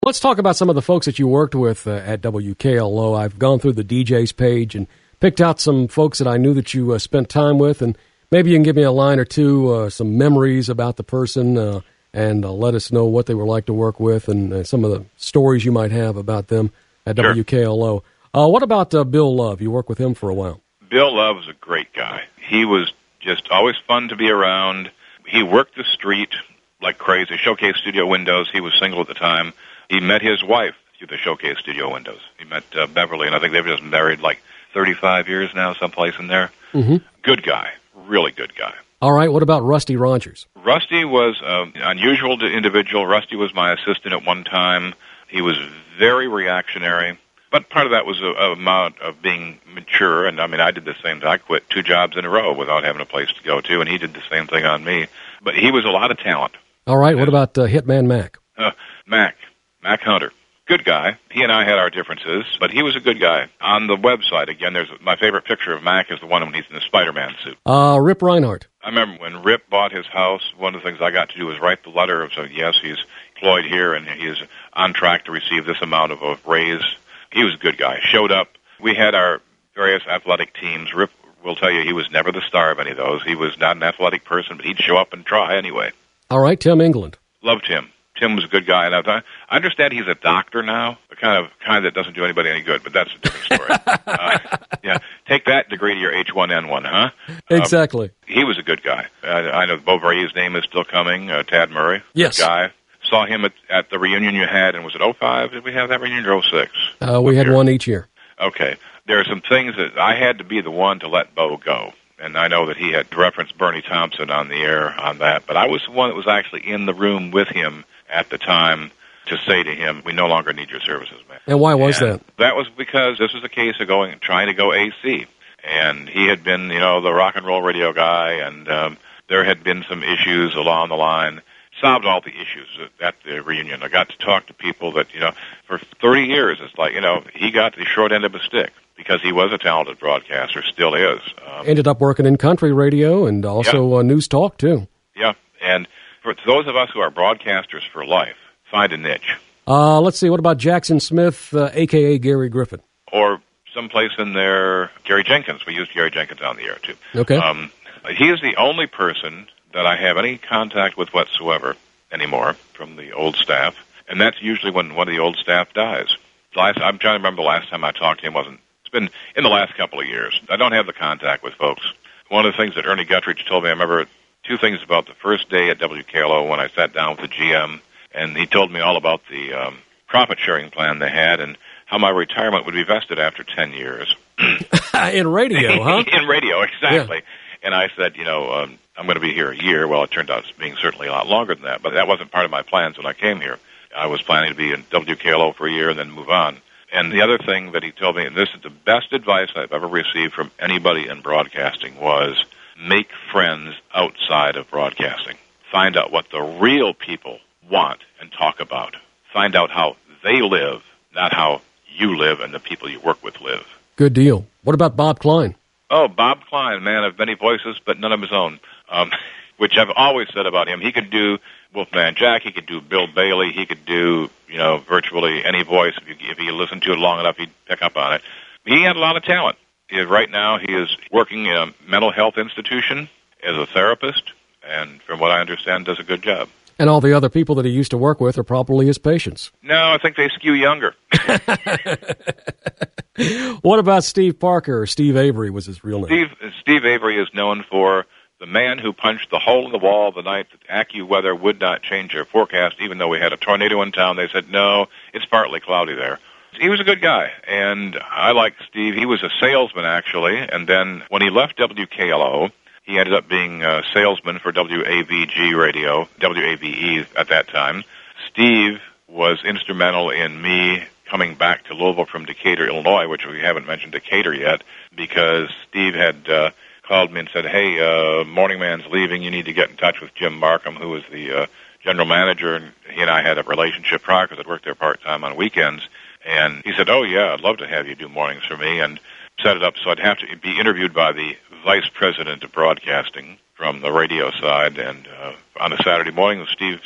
Let's talk about some of the folks that you worked with at WKLO. I've gone through the DJ's page and picked out some folks that I knew that you spent time with, and maybe you can give me a line or two, some memories about the person, and let us know what they were like to work with and some of the stories you might have about them at Sure. WKLO. What about Bill Love? You worked with him for a while. Bill Love was a great guy. He was just always fun to be around. He worked the street like crazy. Showcase Studio Windows. He was single at the time. He met his wife through the Showcase Studio Windows. He met Beverly, and I think they've just married like 35 years now, someplace in there. Mm-hmm. Good guy. Really good guy. All right, what about Rusty Rogers? Rusty was an unusual individual. Rusty was my assistant at one time. He was very reactionary, but part of that was a amount of being mature, and I mean, I did the same thing. I quit 2 jobs in a row without having a place to go to, and he did the same thing on me. But he was a lot of talent. All right, what about Hitman Mac? Mac Hunter. Good guy. He and I had our differences, but he was a good guy. On the website, again, there's my favorite picture of Mac is the one when he's in the Spider-Man suit. Rip Reinhardt. I remember when Rip bought his house, one of the things I got to do was write the letter of saying, yes, he's employed here and he is on track to receive this amount of a raise. He was a good guy. Showed up. We had our various athletic teams. Rip will tell you he was never the star of any of those. He was not an athletic person, but he'd show up and try anyway. All right, Tim England. Loved him. Tim was a good guy, and I understand he's a doctor now, the kind that doesn't do anybody any good, but that's a different story. Yeah, take that degree to your H1N1, huh? Exactly. He was a good guy. I know Beauvray's name is still coming, Tad Murray. Yes. Good guy. Saw him at the reunion you had, and was it 05? Did we have that reunion or 06? We had one each year. Okay. There are some things that I had to be the one to let Bo go. And I know that he had referenced Bernie Thompson on the air on that, but I was the one that was actually in the room with him at the time to say to him, we no longer need your services, man. And why was that? That was because this was a case of trying to go AC. And he had been, the rock and roll radio guy, and there had been some issues along the line. Solved all the issues at the reunion. I got to talk to people that, for 30 years, it's like, he got the short end of the stick because he was a talented broadcaster, still is. Ended up working in country radio and also news talk, too. Yeah, and for those of us who are broadcasters for life, find a niche. Let's see, what about Jackson Smith, a.k.a. Gary Griffin? Or someplace in there, Gary Jenkins. We used Gary Jenkins on the air, too. Okay. He is the only person that I have any contact with whatsoever anymore from the old staff, and that's usually when one of the old staff dies. I'm trying to remember the last time I talked to him. It's been in the last couple of years. I don't have the contact with folks. One of the things that Ernie Guthridge told me, I remember 2 things about the first day at WKLO when I sat down with the GM, and he told me all about the profit-sharing plan they had and how my retirement would be vested after 10 years. In radio, huh? In radio, exactly. Yeah. And I said, I'm going to be here a year. Well, it turned out being certainly a lot longer than that, but that wasn't part of my plans when I came here. I was planning to be in WKLO for a year and then move on. And the other thing that he told me, and this is the best advice I've ever received from anybody in broadcasting, was make friends outside of broadcasting. Find out what the real people want and talk about. Find out how they live, not how you live and the people you work with live. Good deal. What about Bob Klein? Oh, Bob Klein, man of many voices, but none of his own, which I've always said about him. He could do Wolfman Jack, he could do Bill Bailey, he could do, virtually any voice. If you listened to it long enough, he'd pick up on it. He had a lot of talent. Right now, he is working in a mental health institution as a therapist, and from what I understand, does a good job. And all the other people that he used to work with are probably his patients. No, I think they skew younger. What about Steve Parker? Or Steve Avery was his real name. Steve Avery is known for the man who punched the hole in the wall the night that AccuWeather would not change their forecast, even though we had a tornado in town. They said, no, it's partly cloudy there. He was a good guy, and I like Steve. He was a salesman, actually, and then when he left WKLO, he ended up being a salesman for WAVG radio, WAVE at that time. Steve was instrumental in me coming back to Louisville from Decatur, Illinois, which we haven't mentioned Decatur yet, because Steve had called me and said, hey, Morning Man's leaving. You need to get in touch with Jim Markham, who was the general manager, and he and I had a relationship prior because I'd worked there part-time on weekends. And he said, oh, yeah, I'd love to have you do mornings for me, and set it up so I'd have to be interviewed by the vice president of broadcasting from the radio side. And on a Saturday morning, Steve said,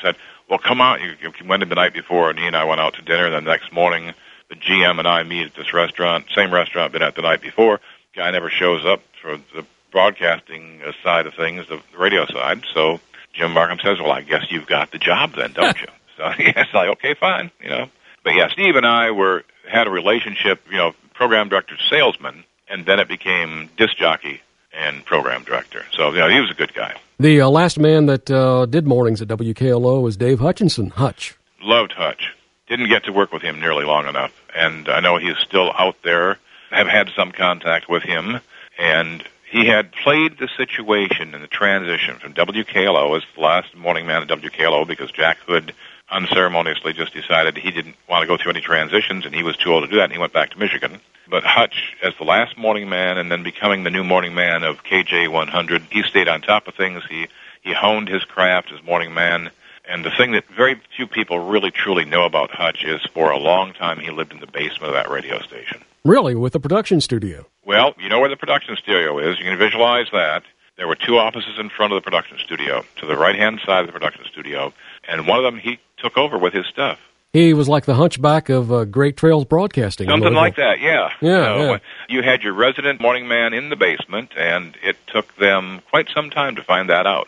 well, come out. You went in the night before, and he and I went out to dinner, and the next morning the GM and I meet at this restaurant, same restaurant been at the night before. Guy never shows up for the broadcasting side of things, the radio side. So Jim Markham says, well, I guess you've got the job then, don't you? So yes, like, okay, fine, But yeah, Steve and I had a relationship, program director, salesman, and then it became disc jockey and program director. So, he was a good guy. The last man that did mornings at WKLO was Dave Hutchinson. Hutch. Loved Hutch. Didn't get to work with him nearly long enough, and I know he is still out there. Have had some contact with him, and he had played the situation in the transition from WKLO as the last morning man at WKLO because Jack Hood unceremoniously just decided he didn't want to go through any transitions, and he was too old to do that, and he went back to Michigan. But Hutch, as the last morning man and then becoming the new morning man of KJ 100, he stayed on top of things. He honed his craft as morning man. And the thing that very few people really truly know about Hutch is for a long time he lived in the basement of that radio station. Really? With the production studio? Well, you know where the production studio is. You can visualize that. There were two offices in front of the production studio, to the right-hand side of the production studio, and one of them he took over with his stuff. He was like the hunchback of Great Trails Broadcasting. Something like that, yeah. Yeah. You had your resident morning man in the basement, and it took them quite some time to find that out.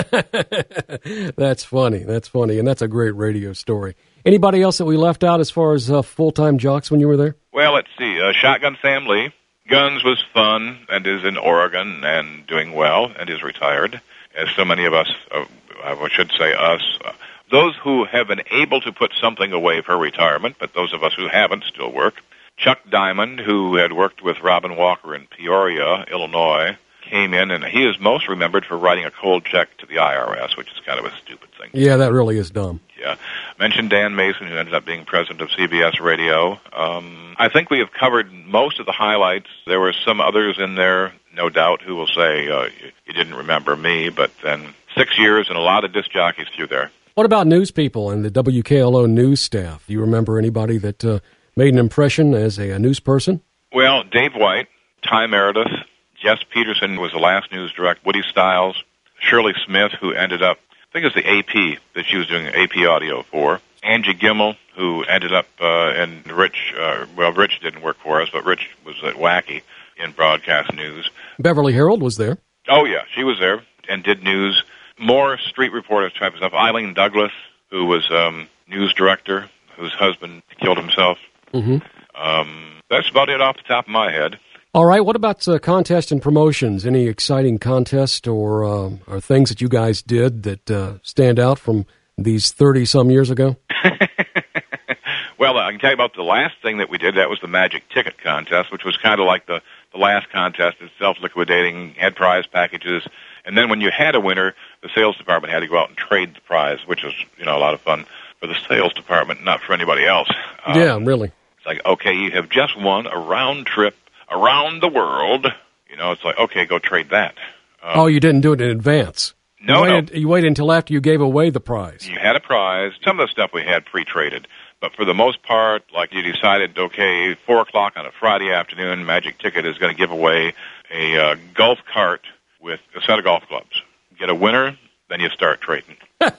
That's funny, and that's a great radio story. Anybody else that we left out as far as full-time jocks when you were there? Well, let's see. Shotgun Sam Lee. Guns was fun and is in Oregon and doing well and is retired, as so many of us, I should say us, those who have been able to put something away for retirement, but those of us who haven't still work. Chuck Diamond, who had worked with Robin Walker in Peoria, Illinois, came in, and he is most remembered for writing a cold check to the IRS, which is kind of a stupid thing. Yeah, that really is dumb. Yeah. Mentioned Dan Mason, who ended up being president of CBS Radio. I think we have covered most of the highlights. There were some others in there, no doubt, who will say, you didn't remember me, but then 6 years and a lot of disc jockeys through there. What about news people and the WKLO news staff? Do you remember anybody that made an impression as a news person? Well, Dave White, Ty Meredith, Jess Peterson was the last news director, Woody Stiles, Shirley Smith, who ended up, I think it was the AP that she was doing AP audio for, Angie Gimmel, who ended up, and Rich didn't work for us, but Rich was at Wacky in broadcast news. Beverly Harold was there. Oh, yeah, she was there and did news, more street reporter type of stuff. Eileen Douglas, who was news director, whose husband killed himself. Mm-hmm. That's about it off the top of my head. All right, what about contests and promotions? Any exciting contests or things that you guys did that stand out from these 30-some years ago? Well, I can tell you about the last thing that we did. That was the Magic Ticket Contest, which was kind of like the last contest. It's self-liquidating, had prize packages. And then when you had a winner, the sales department had to go out and trade the prize, which was, a lot of fun for the sales department, not for anybody else. Yeah, really. It's like, okay, you have just won a round trip around the world. It's like, okay, go trade that. You didn't do it in advance. No. You waited until after you gave away the prize. You had a prize. Some of the stuff we had pre-traded. But for the most part, like you decided, okay, 4 o'clock on a Friday afternoon, Magic Ticket is going to give away a golf cart with a set of golf clubs. Get a winner, then you start trading.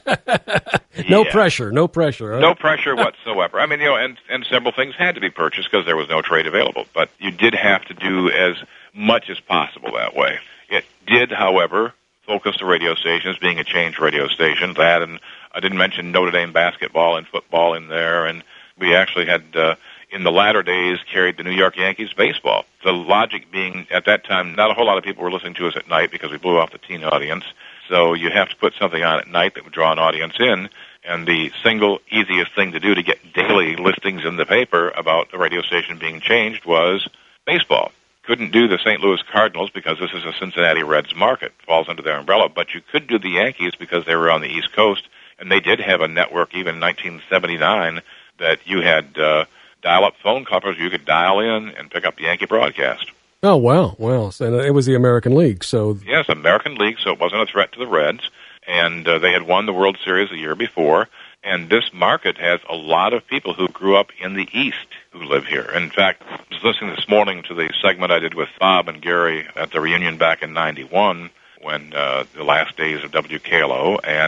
No pressure. Huh? No pressure whatsoever. I mean, and several things had to be purchased because there was no trade available. But you did have to do as much as possible that way. It did, however, focus the radio station as being a changed radio station. That, and I didn't mention Notre Dame basketball and football in there. And we actually had, in the latter days, carried the New York Yankees baseball. The logic being, at that time, not a whole lot of people were listening to us at night because we blew off the teen audience. So you have to put something on at night that would draw an audience in, and the single easiest thing to do to get daily listings in the paper about the radio station being changed was baseball. Couldn't do the St. Louis Cardinals because this is a Cincinnati Reds market, falls under their umbrella, but you could do the Yankees because they were on the East Coast, and they did have a network even in 1979 that you had dial-up phone covers. You could dial in and pick up the Yankee broadcast. Oh, wow. Well, so it was the American League, so... Yes, American League, so it wasn't a threat to the Reds. And they had won the World Series the year before. And this market has a lot of people who grew up in the East who live here. In fact, I was listening this morning to the segment I did with Bob and Gary at the reunion back in 91, when the last days of WKLO. And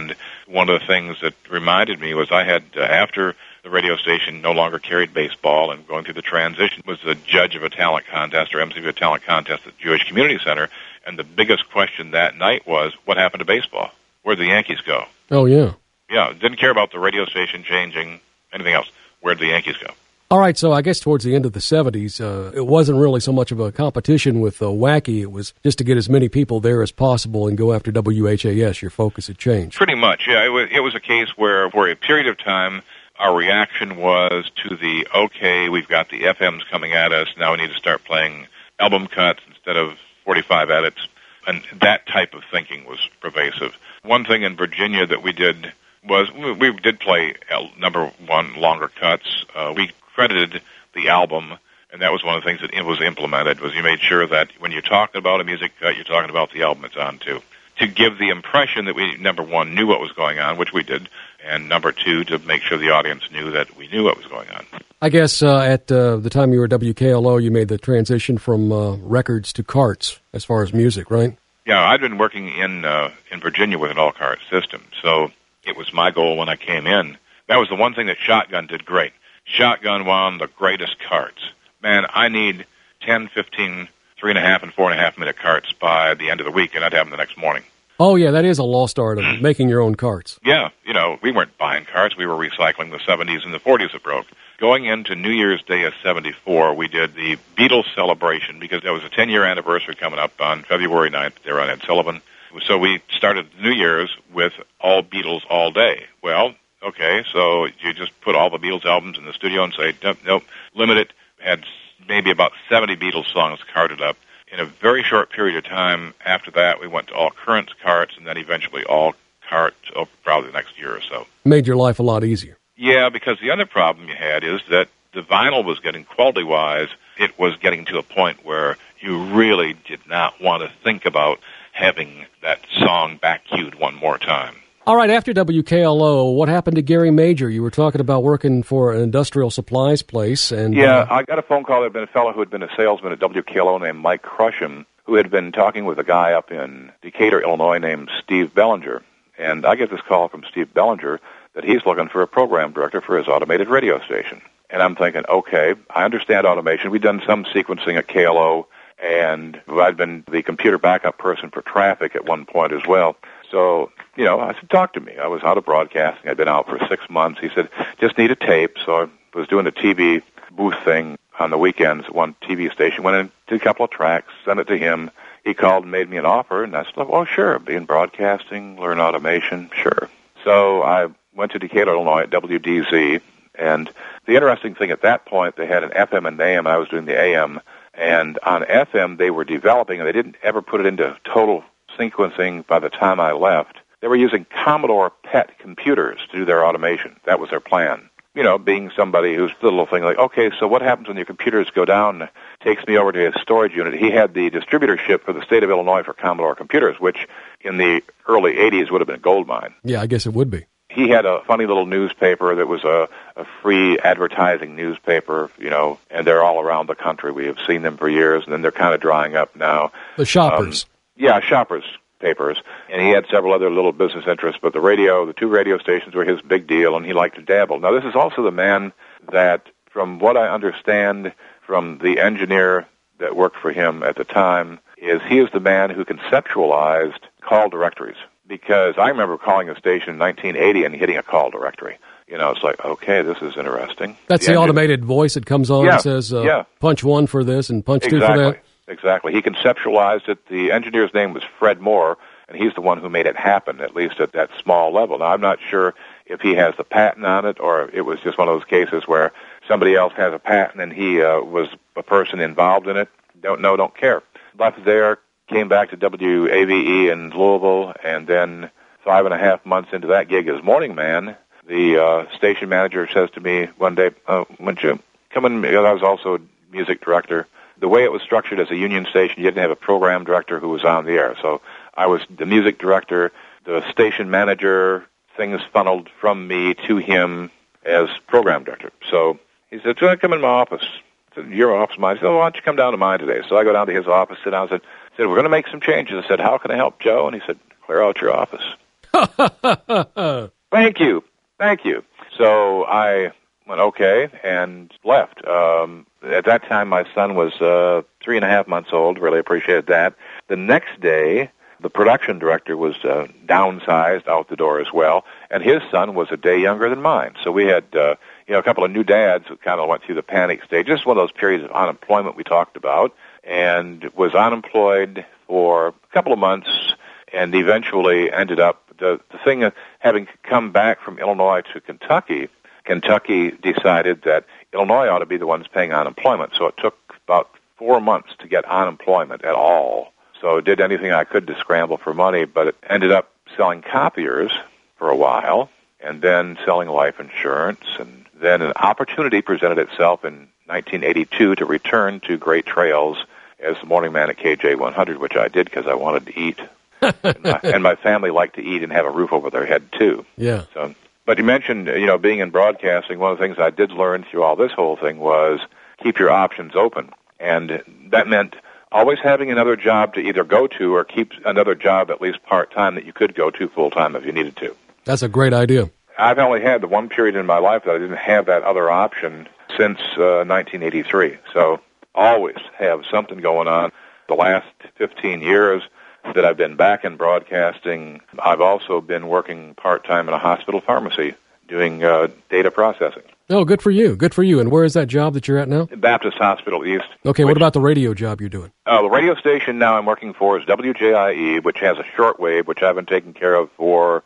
one of the things that reminded me was I had, after the radio station no longer carried baseball and going through the transition, was the judge of a talent contest or MC of a talent contest at the Jewish Community Center. And the biggest question that night was, what happened to baseball? Where'd the Yankees go? Oh, yeah. Yeah, didn't care about the radio station changing, anything else. Where'd the Yankees go? All right, so I guess towards the end of the 70s, it wasn't really so much of a competition with Wacky. It was just to get as many people there as possible and go after WHAS. Your focus had changed. Pretty much, yeah. It was a case where, for a period of time, our reaction was to the, okay, we've got the FMs coming at us, now we need to start playing album cuts instead of 45 edits. And that type of thinking was pervasive. One thing in Virginia that we did was we did play, number one, longer cuts. We credited the album, and that was one of the things that was implemented, was you made sure that when you're talking about a music cut, you're talking about the album it's on too. To give the impression that we, number one, knew what was going on, which we did, and number two, to make sure the audience knew that we knew what was going on. I guess at the time you were at WKLO, you made the transition from records to carts as far as music, right? Yeah, I'd been working in Virginia with an all-cart system, so it was my goal when I came in. That was the one thing that Shotgun did great. Shotgun won the greatest carts. Man, I need 10, 15, 3.5 and 4.5 minute carts by the end of the week, and I'd have them the next morning. Oh, yeah, that is a lost art of making your own carts. Yeah, we weren't buying carts. We were recycling the 70s and the 40s that broke. Going into New Year's Day of 74, we did the Beatles celebration because there was a 10-year anniversary coming up on February 9th. They were on Ed Sullivan. So we started New Year's with all Beatles all day. Well, okay, so you just put all the Beatles albums in the studio and say, nope, limit it. Had maybe about 70 Beatles songs carted up. In a very short period of time after that, we went to all current carts and then eventually all carts over probably the next year or so. Made your life a lot easier. Yeah, because the other problem you had is that the vinyl was getting, quality-wise, it was getting to a point where you really did not want to think about having that song back-cued one more time. All right, after WKLO, what happened to Gary Major? You were talking about working for an industrial supplies place. And yeah, I got a phone call. There had been a fellow who had been a salesman at WKLO named Mike Crusham, who had been talking with a guy up in Decatur, Illinois named Steve Bellinger. And I get this call from Steve Bellinger that he's looking for a program director for his automated radio station. And I'm thinking, okay, I understand automation. We've done some sequencing at KLO, and I'd been the computer backup person for traffic at one point as well. So, I said, talk to me. I was out of broadcasting. I'd been out for 6 months. He said, just need a tape. So I was doing a TV booth thing on the weekends at one TV station. Went in, did a couple of tracks, sent it to him. He called and made me an offer, and I said, oh, sure, be in broadcasting, learn automation, sure. So I went to Decatur, Illinois at WDZ, and the interesting thing at that point, they had an FM and AM, and I was doing the AM. And on FM, they were developing, and they didn't ever put it into total sequencing by the time I left. They were using Commodore PET computers to do their automation. That was their plan. Being somebody who's the little thing like, okay, so what happens when your computers go down? Takes me over to his storage unit. He had the distributorship for the state of Illinois for Commodore computers, which in the early 80s would have been a gold mine. Yeah, I guess it would be. He had a funny little newspaper that was a free advertising newspaper, and they're all around the country. We have seen them for years, and then they're kind of drying up now. The Shoppers. Yeah, Shoppers papers. And he had several other little business interests, but the two radio stations were his big deal, and he liked to dabble. Now, this is also the man that, from what I understand from the engineer that worked for him at the time, he is the man who conceptualized call directories. Because I remember calling a station in 1980 and hitting a call directory. It's like, okay, this is interesting. That's the automated voice that comes on and says, punch 1 for this and punch 2 for that? Exactly. He conceptualized it. The engineer's name was Fred Moore, and he's the one who made it happen, at least at that small level. Now, I'm not sure if he has the patent on it or it was just one of those cases where somebody else has a patent and he was a person involved in it. Don't know, don't care. Left there, came back to WAVE in Louisville, and then 5.5 months into that gig as morning man, the station manager says to me one day, why don't you come in, because I was also music director. The way it was structured as a union station, you didn't have a program director who was on the air. So I was the music director, the station manager, things funneled from me to him as program director. So he said, come in my office. I said, your office, mine. He said, why don't you come down to mine today? So I go down to his office, sit down, and said, we're going to make some changes. I said, how can I help, Joe? And he said, clear out your office. Thank you. So I went, okay, and left. At that time, my son was 3.5 months old. Really appreciated that. The next day, the production director was downsized out the door as well, and his son was a day younger than mine. So we had a couple of new dads who kind of went through the panic stage. Just one of those periods of unemployment we talked about, and was unemployed for a couple of months, and eventually ended up, the thing of having come back from Illinois to Kentucky decided that Illinois ought to be the ones paying unemployment. So it took about 4 months to get unemployment at all. So I did anything I could to scramble for money, but it ended up selling copiers for a while, and then selling life insurance, and then an opportunity presented itself in 1982 to return to Great Trails as the morning man at KJ100, which I did because I wanted to eat. and my family liked to eat and have a roof over their head, too. Yeah. So, but you mentioned, being in broadcasting. One of the things I did learn through all this whole thing was keep your options open. And that meant always having another job to either go to or keep another job at least part-time that you could go to full-time if you needed to. That's a great idea. I've only had the one period in my life that I didn't have that other option since 1983. So always have something going on. The last 15 years that I've been back in broadcasting, I've also been working part-time in a hospital pharmacy doing data processing. Oh, good for you. Good for you. And where is that job that you're at now? Baptist Hospital East. Okay, what about the radio job you're doing? The radio station now I'm working for is WJIE, which has a shortwave, which I've been taking care of for,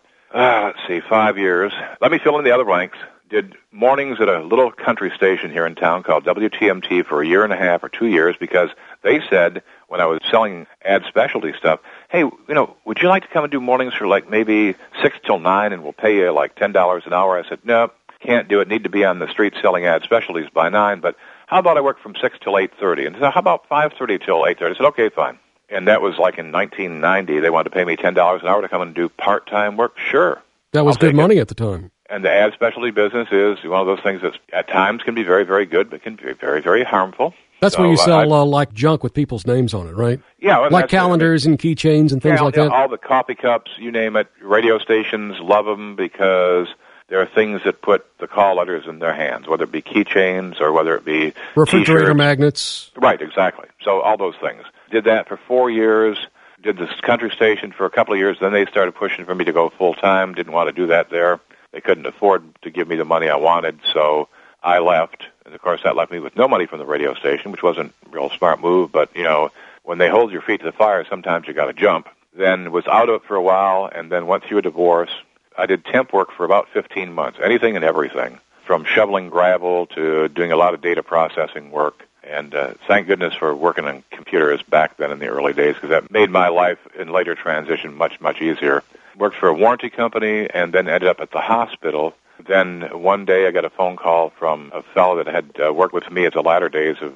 5 years. Let me fill in the other blanks. Did mornings at a little country station here in town called WTMT for 1.5 years or 2 years because they said when I was selling ad specialty stuff, hey, would you like to come and do mornings for like maybe 6 till 9 and we'll pay you like $10 an hour? I said, no, can't do it. Need to be on the street selling ad specialties by 9, but how about I work from 6 till 8:30? And so how about 5:30 till 8:30? I said, okay, fine. And that was like in 1990. They wanted to pay me $10 an hour to come and do part-time work. Sure. That was good money at the time. And the ad specialty business is one of those things that at times can be very, very good, but can be very, very harmful. That's where you sell like junk with people's names on it, right? Yeah. Well, like calendars and keychains and things like that? All the coffee cups, you name it. Radio stations love them because there are things that put the call letters in their hands, whether it be keychains or whether it be refrigerator T-shirts. Magnets. Right, exactly. So all those things. Did that for 4 years. Did this country station for a couple of years. Then they started pushing for me to go full-time. Didn't want to do that there. They couldn't afford to give me the money I wanted, so I left. And, of course, that left me with no money from the radio station, which wasn't a real smart move. But, when they hold your feet to the fire, sometimes you got to jump. Then was out of it for a while and then went through a divorce. I did temp work for about 15 months, anything and everything, from shoveling gravel to doing a lot of data processing work. And thank goodness for working on computers back then in the early days because that made my life in later transition much, much easier. Worked for a warranty company and then ended up at the hospital. Then one day I got a phone call from a fellow that had worked with me at the latter days of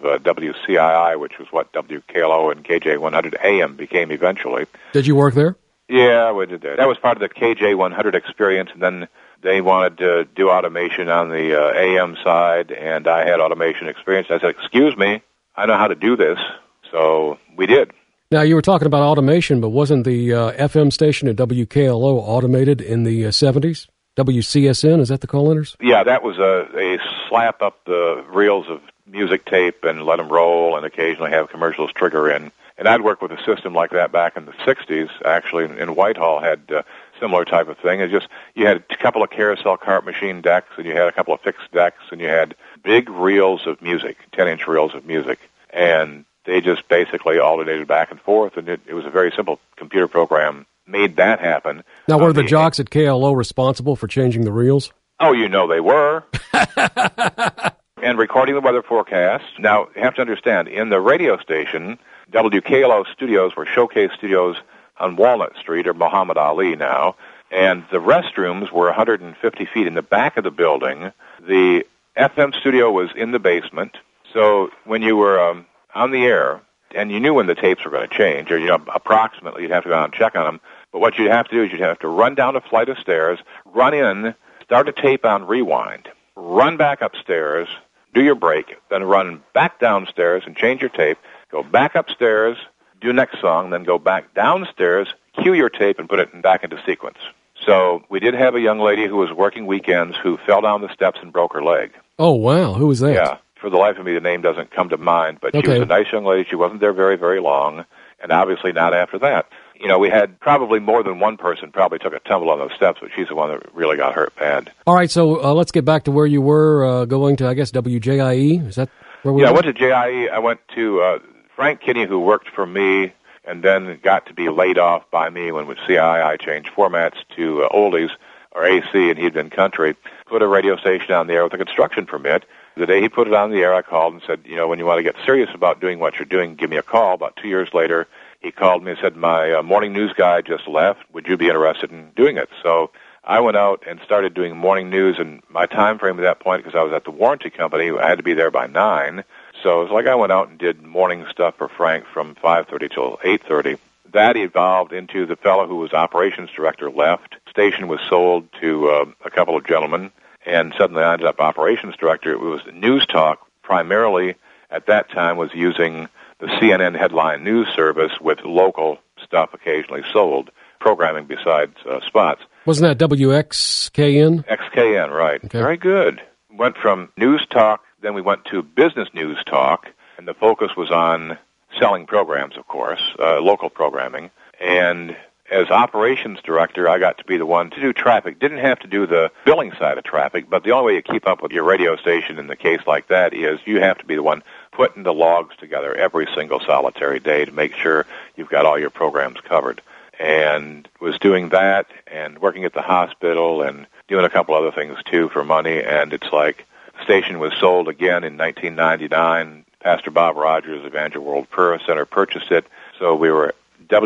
WCII, which was what WKLO and KJ100 AM became eventually. Did you work there? Yeah, we did that. That was part of the KJ100 experience, and then they wanted to do automation on the AM side, and I had automation experience. I said, excuse me, I know how to do this, so we did. Now, you were talking about automation, but wasn't the FM station at WKLO automated in the 70s? WCSN, is that the call letters? Yeah, that was a slap up the reels of music tape and let them roll and occasionally have commercials trigger in. And I'd worked with a system like that back in the 60s, actually, in Whitehall had similar type of thing. It's just you had a couple of carousel cart machine decks, and you had a couple of fixed decks, and you had big reels of music, 10-inch reels of music. And they just basically alternated back and forth, and it was a very simple computer program made that happen. Now, were the jocks at KLO responsible for changing the reels? Oh, they were. And recording the weather forecast. Now, you have to understand, in the radio station, WKLO studios were Showcase Studios on Walnut Street, or Muhammad Ali now, and the restrooms were 150 feet in the back of the building. The FM studio was in the basement, so when you were on the air, and you knew when the tapes were going to change, or approximately you'd have to go out and check on them, but what you'd have to do is you'd have to run down a flight of stairs, run in, start a tape on rewind, run back upstairs, do your break, then run back downstairs and change your tape, go back upstairs, do next song, then go back downstairs, cue your tape, and put it back into sequence. So we did have a young lady who was working weekends who fell down the steps and broke her leg. Oh, wow. Who was that? Yeah. For the life of me, the name doesn't come to mind, but she was a nice young lady. She wasn't there very, very long, and obviously not after that. You know, we had probably more than one person probably took a tumble on those steps, but she's the one that really got hurt bad. All right, so let's get back to where you were going to, I guess, WJIE. Is that where we were? Yeah, I went to JIE. I went to Frank Kinney, who worked for me and then got to be laid off by me when CII changed formats to oldies or AC, and he'd been country, put a radio station on the air with a construction permit. The day he put it on the air, I called and said, you know, when you want to get serious about doing what you're doing, give me a call. About 2 years later, he called me and said, my morning news guy just left. Would you be interested in doing it? So I went out and started doing morning news, and my time frame at that point, because I was at the warranty company, I had to be there by 9. So it was like I went out and did morning stuff for Frank from 5:30 till 8:30. That evolved into the fellow who was operations director left. Station was sold to a couple of gentlemen, and suddenly I ended up operations director. It was News Talk, primarily at that time was using the CNN headline news service with local stuff occasionally sold, programming besides spots. Wasn't that WXKN? XKN, right. Okay. Very good. Went from News Talk, then we went to Business News Talk, and the focus was on selling programs, of course, local programming. And as operations director, I got to be the one to do traffic. Didn't have to do the billing side of traffic, but the only way you keep up with your radio station in the case like that is you have to be the one putting the logs together every single solitary day to make sure you've got all your programs covered. And was doing that and working at the hospital and doing a couple other things, too, for money. And it's like the station was sold again in 1999. Pastor Bob Rogers of Evangel World Prayer Center purchased it. So we were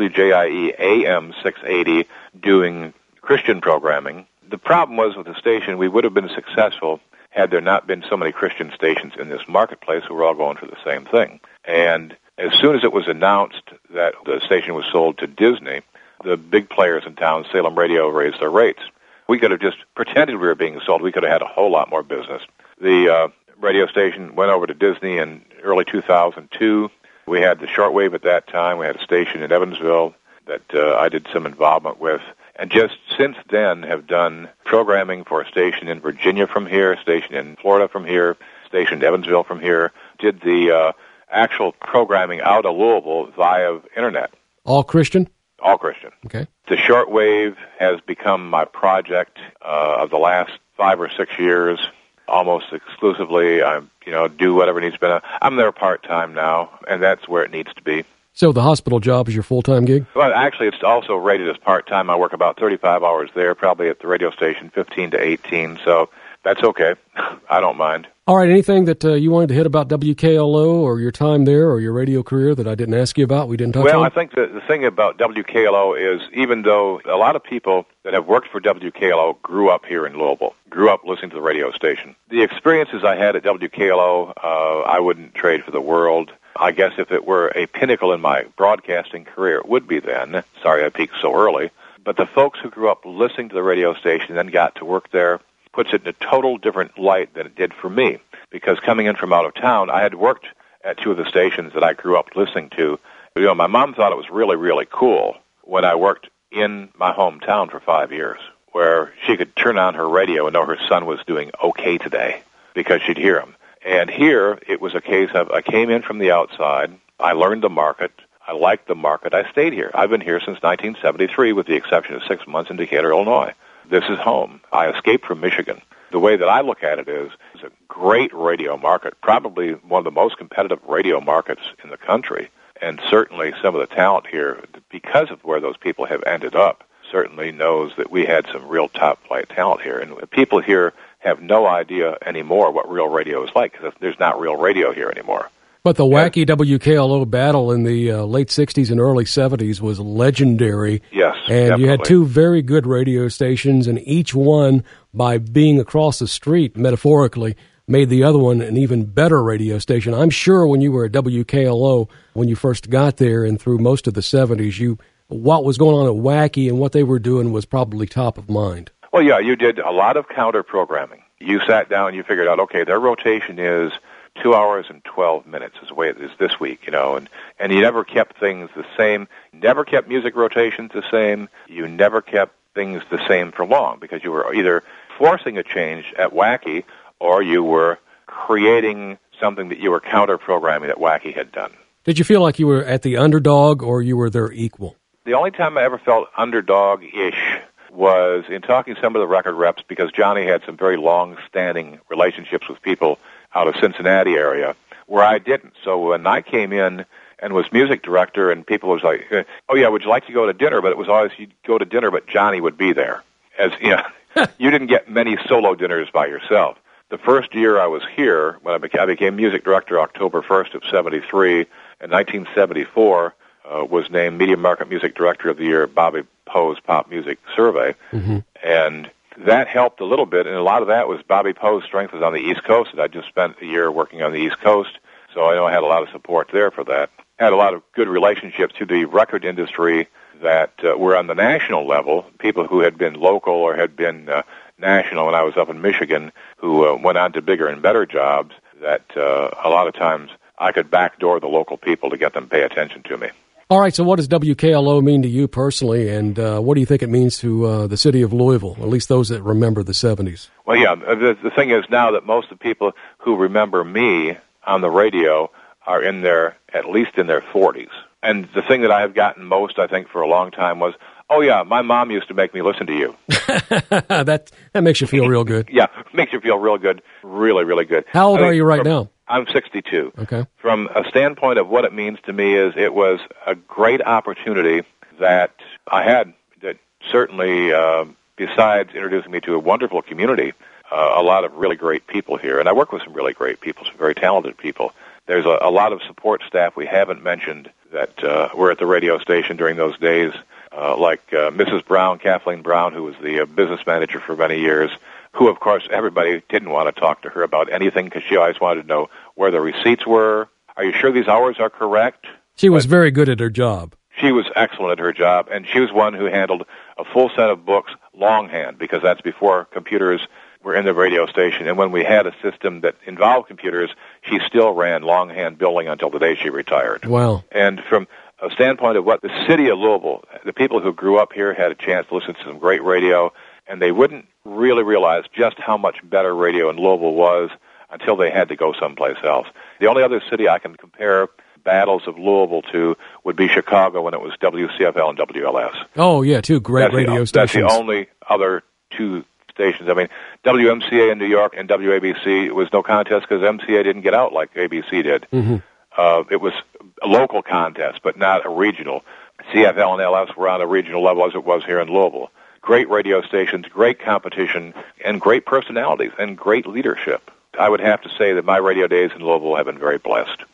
WJIE AM 680 doing Christian programming. The problem was with the station, we would have been successful had there not been so many Christian stations in this marketplace who were all going for the same thing. And as soon as it was announced that the station was sold to Disney, the big players in town, Salem Radio, raised their rates. We could have just pretended we were being sold. We could have had a whole lot more business. The radio station went over to Disney in early 2002. We had the shortwave at that time. We had a station in Evansville that I did some involvement with. And just since then have done programming for a station in Virginia from here, a station in Florida from here, a station in Evansville from here. Did the actual programming out of Louisville via Internet. All Christian? All Christian. Okay. The shortwave has become my project of the last 5 or 6 years, almost exclusively. I do whatever needs to be done. I'm there part-time now, and that's where it needs to be. So the hospital job is your full-time gig? Well, actually, it's also rated as part-time. I work about 35 hours there, probably at the radio station, 15 to 18, so that's okay. I don't mind. All right, anything that you wanted to hit about WKLO or your time there or your radio career that I didn't ask you about, we didn't touch on? Well, I think the thing about WKLO is even though a lot of people that have worked for WKLO grew up here in Louisville, grew up listening to the radio station. The experiences I had at WKLO, I wouldn't trade for the world. I guess if it were a pinnacle in my broadcasting career, it would be then. Sorry I peaked so early. But the folks who grew up listening to the radio station and then got to work there puts it in a total different light than it did for me. Because coming in from out of town, I had worked at 2 of the stations that I grew up listening to. My mom thought it was really, really cool when I worked in my hometown for 5 years, where she could turn on her radio and know her son was doing okay today because she'd hear him. And here, it was a case of I came in from the outside, I learned the market, I liked the market, I stayed here. I've been here since 1973 with the exception of 6 months in Decatur, Illinois. This is home. I escaped from Michigan. The way that I look at it is it's a great radio market, probably one of the most competitive radio markets in the country, and certainly some of the talent here, because of where those people have ended up, certainly knows that we had some real top-flight talent here. And people here have no idea anymore what real radio is like, because there's not real radio here anymore. But the wacky WKLO battle in the late 60s and early 70s was legendary. Yes, and definitely. You had 2 very good radio stations, and each one, by being across the street, metaphorically, made the other one an even better radio station. I'm sure when you were at WKLO, when you first got there and through most of the 70s, what was going on at Wacky and what they were doing was probably top of mind. Well, yeah, you did a lot of counter-programming. You sat down and you figured out, okay, their rotation is 2 hours and 12 minutes is the way it is this week, and you never kept things the same, never kept music rotations the same, you never kept things the same for long, because you were either forcing a change at Wacky or you were creating something that you were counter-programming that Wacky had done. Did you feel like you were at the underdog or you were their equal? The only time I ever felt underdog-ish was in talking to some of the record reps, because Johnny had some very long-standing relationships with people out of Cincinnati area, where I didn't. So when I came in and was music director, and people was like, "Oh yeah, would you like to go to dinner?" But it was always, you'd go to dinner, but Johnny would be there. As you know, you didn't get many solo dinners by yourself. The first year I was here, when I became music director, October 1st of '73, in 1974, was named Media Market Music Director of the Year, Bobby Poe's Pop Music Survey, and that helped a little bit, and a lot of that was Bobby Poe's strength was on the East Coast, and I just spent a year working on the East Coast, so I know I had a lot of support there for that. Had a lot of good relationships to the record industry that were on the national level, people who had been local or had been national when I was up in Michigan, who went on to bigger and better jobs, that a lot of times I could backdoor the local people to get them to pay attention to me. All right, so what does WKLO mean to you personally, and what do you think it means to the city of Louisville, at least those that remember the 70s? Well, yeah, the thing is now that most of the people who remember me on the radio are at least in their 40s. And the thing that I have gotten most, I think, for a long time was, "Oh, yeah, my mom used to make me listen to you." That makes you feel real good. Yeah, makes you feel real good, really, really good. How old are you right now? I'm 62. Okay. From a standpoint of what it means to me is it was a great opportunity that I had that certainly, besides introducing me to a wonderful community, a lot of really great people here. And I work with some really great people, some very talented people. There's a lot of support staff we haven't mentioned that were at the radio station during those days, like Mrs. Brown, Kathleen Brown, who was the business manager for many years, who, of course, everybody didn't want to talk to her about anything because she always wanted to know where the receipts were. Are you sure these hours are correct? She was very good at her job. She was excellent at her job, and she was one who handled a full set of books longhand, because that's before computers were in the radio station. And when we had a system that involved computers, she still ran longhand billing until the day she retired. Wow. And from a standpoint of what the city of Louisville, the people who grew up here had a chance to listen to some great radio, and they wouldn't really realize just how much better radio in Louisville was until they had to go someplace else. The only other city I can compare battles of Louisville to would be Chicago, when it was WCFL and WLS. Oh, yeah, two great radio stations. That's the only other two stations. I mean, WMCA in New York and WABC was no contest because MCA didn't get out like ABC did. It was a local contest, but not a regional. CFL and LS were on a regional level as it was here in Louisville. Great radio stations, great competition, and great personalities, and great leadership. I would have to say that my radio days in Louisville have been very blessed.